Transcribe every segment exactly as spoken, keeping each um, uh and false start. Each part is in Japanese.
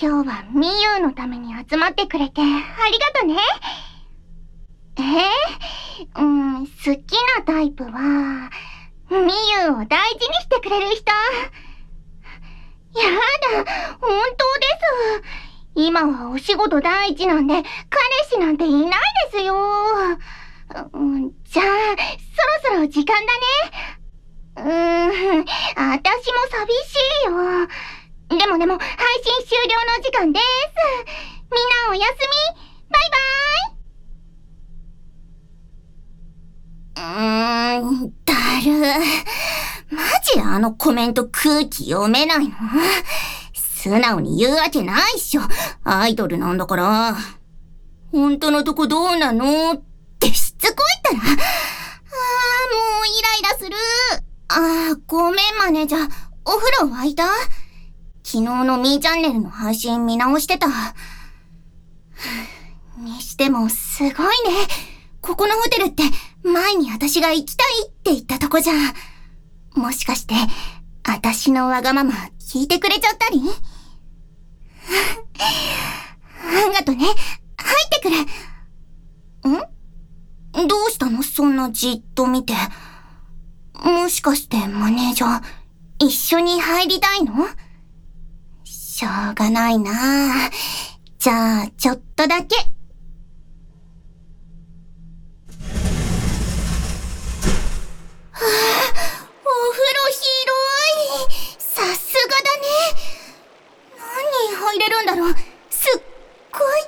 今日はみゆのために集まってくれてありがとね。えー、うん、好きなタイプは、みゆを大事にしてくれる人。やだ、本当です。今はお仕事第一なんで、彼氏なんていないですよ。うん、じゃあ、そろそろ時間だね。うーん、私も寂しいよ。でもでも、配信終了の時間です。みんなおやすみ。バイバイ。うーん、だる。マジあのコメント空気読めないの？素直に言うわけないっしょ。アイドルなんだから。本当のとこどうなのってしつこいったら。あー、もうイライラする。あー、ごめんマネージャー。お風呂沸いた？昨日のみーチャンネルの配信見直してた。にしてもすごいね。ここのホテルって前に私が行きたいって言ったとこじゃん。もしかして私のわがまま聞いてくれちゃったり？あんがとね。入ってくる。ん？どうしたの？そんなじっと見て。もしかしてマネージャー一緒に入りたいの？しょうがないなあ。じゃあちょっとだけ。はあ、お風呂広い。さすがだね。何入れるんだろう。すっごい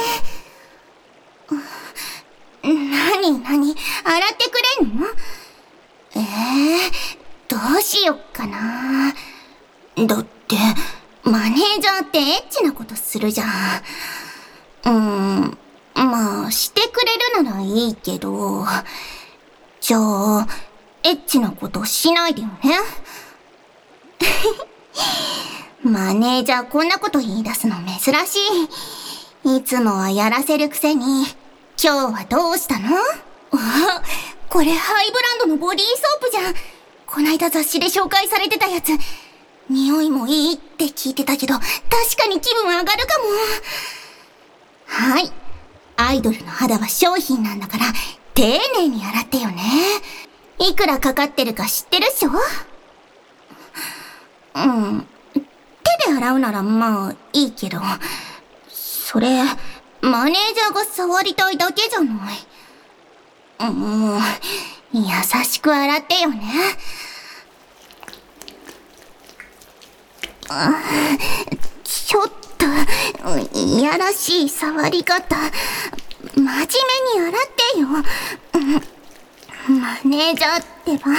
綺麗。なになに、洗ってくれんの？えー、どうしよっかな。だってマネージャーってエッチなことするじゃん。うーん、まあしてくれるならいいけど、じゃあエッチなことしないでよね。マネージャーこんなこと言い出すの珍しい。いつもはやらせるくせに、今日はどうしたの？あ、これハイブランドのボディーソープじゃん。こないだ雑誌で紹介されてたやつ。匂いもいいって聞いてたけど、確かに気分上がるかも。はい。アイドルの肌は商品なんだから、丁寧に洗ってよね。いくらかかってるか知ってるっしょ？うん。手で洗うならまあいいけど、それ、マネージャーが触りたいだけじゃない。もう、優しく洗ってよね。あ、ちょっと、いやらしい触り方。真面目に洗ってよ。マネージャーってば。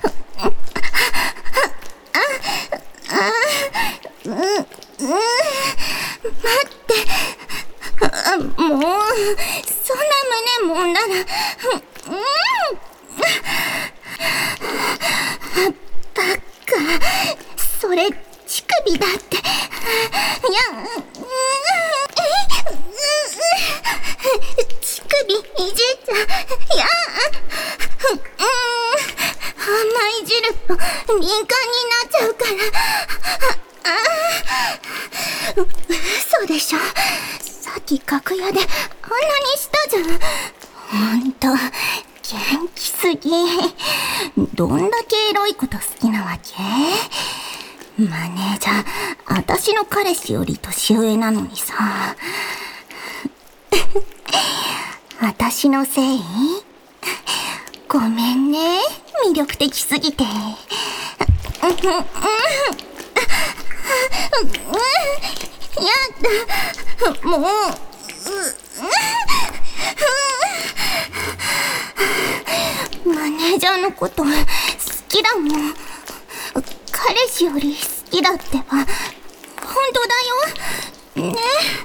あ、あ、うん、うん、待って。あ、もう、そんな胸もんなら、うん、バカ、それ、乳首だって。いや、乳首いじっちゃ、いや、甘い汁と敏感になっちゃうから。ああ、嘘でしょ。さっき楽屋であんなにしたじゃん。ほんと、元気すぎ。どんだけエロいこと好きなわけ？マネージャー、私の彼氏より年上なのにさ。私のせい？ごめんね、魅力的すぎて。やだ、もう、マネージャーのこと好きだもん。彼氏より好きだってば、本当だよ。ね。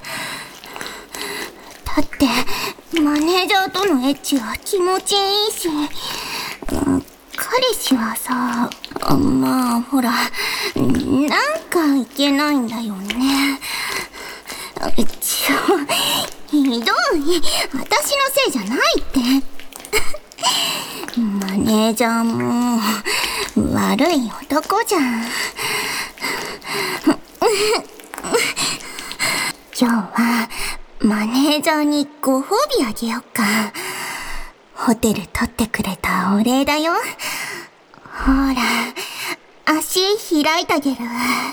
だって、マネージャーとのエッチは気持ちいいし、彼氏はさ、まあほら、なんかいけないんだよね。ちょ、ひどい。私のせいじゃないって。マネージャーも悪い男じゃん。 今日はマネージャーにご褒美あげよっか。ホテル取ってくれたお礼だよ。ほら、足開いてあげる。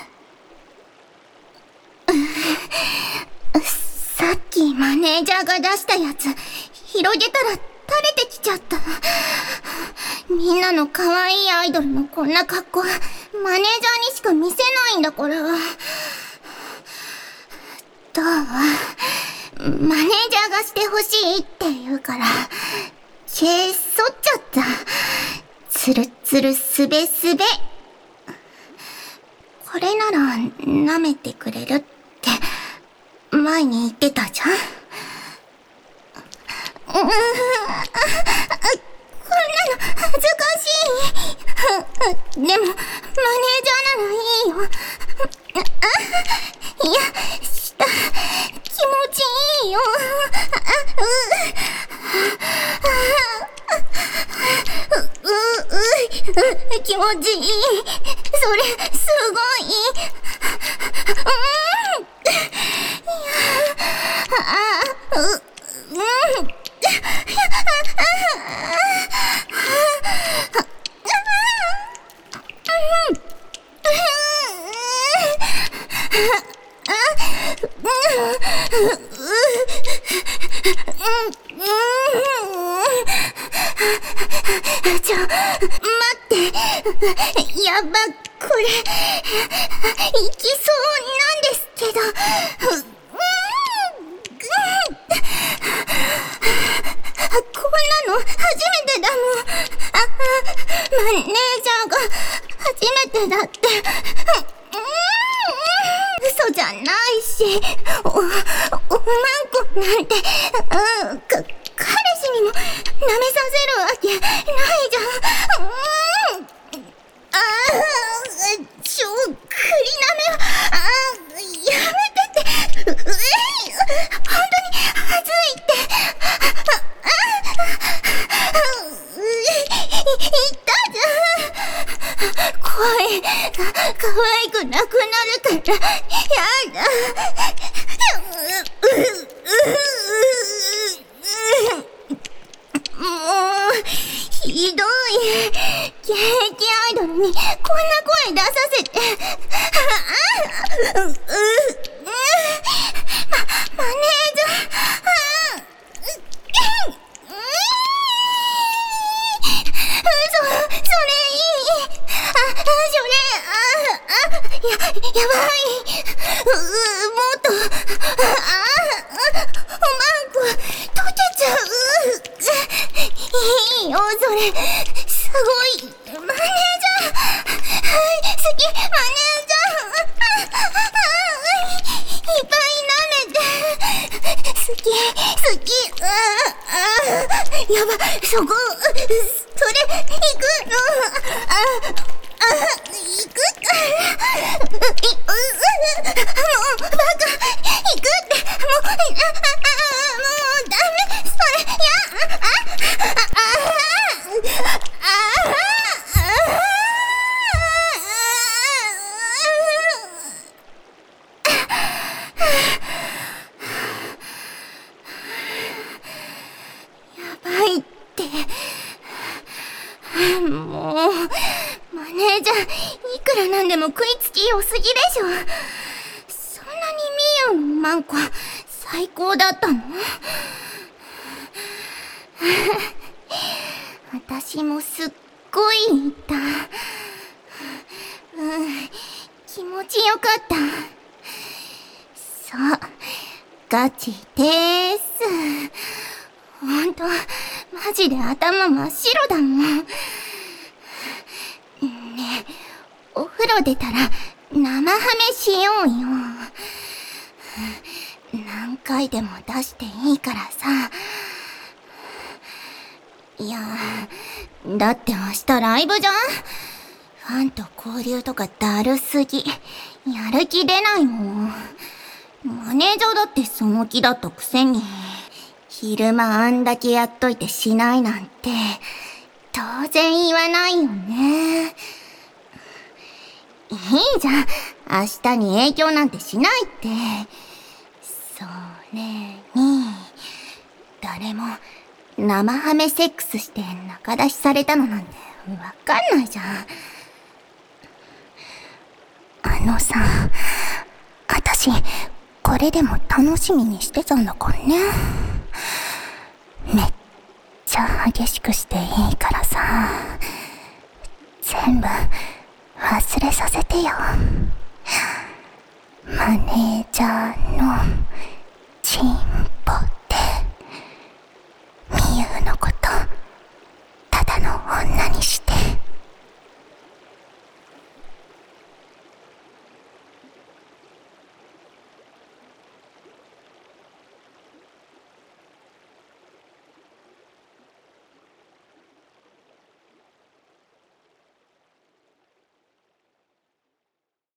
さっきマネージャーが出したやつ、広げたら垂れてきちゃった。みんなの可愛いアイドルのこんな格好、マネージャーにしか見せないんだから。どう？マネージャーがしてほしいって言うから、毛剃っちゃった。つるつるすべすべ。これなら舐めてくれるって前に言ってたじゃん。うーん、こんなの恥ずかしい。でもマネージャーならいいよ。いや、した気持ちいいよ。う、う、う、気持ちいい。それ、すごい。うん。いや、あ、う、うん。ちょ、待って。やば、これ、いきそうなんですけど。こんなの初めてだもん。あ、マネージャーが初めてだって。嘘じゃないし、お、おまんこなんて、うん、か、彼氏にも舐めさせるわけないじゃん。うん、ああ、ちょ、栗舐めは、ああ、やめてって、う、うえい、本当に恥ずいって。ああ、言ったじゃん。声が可愛くなくなるから、やだ。もう、ひどい。現役アイドルにこんな声出させて。う、う、う、ま、マネージャー。そ、それいい。あ、それ、あ、あ、や、やばい。う、もっと、あ、おまんこ、溶けちゃう。いいよ、それ。すごい。マネージャー。好き、マネージャー。いっぱい舐めて。好き、好き。ああ、やば、そこ、それ、行くの。あ、あ、行くから。い、う、もう、バカ、行くって、もう、あ、あ、もう、ダメ、それ、や、あ、あ、あ、あ、やばいって。もう、マネージャー、いくらなんでも食いつき良すぎでしょ。そんなにミユのマンコ、最高だったの？私もすっごい言った。うん、気持ちよかった。そう、ガチでーす。ほんと、マジで頭真っ白だもん。ねえ、お風呂出たら生ハメしようよ。何回でも出していいからさ。いや、だって明日ライブじゃん？ファンと交流とかだるすぎ。やる気出ないもん。マネージャーだってその気だったくせに。昼間あんだけやっといてしないなんて、当然言わないよね。いいじゃん。明日に影響なんてしないって。 ねえ、に誰も生ハメセックスして仲出しされたのなんてわかんないじゃん。あのさ、あたし、これでも楽しみにしてたんだからね。めっちゃ激しくしていいからさ、全部忘れさせてよ。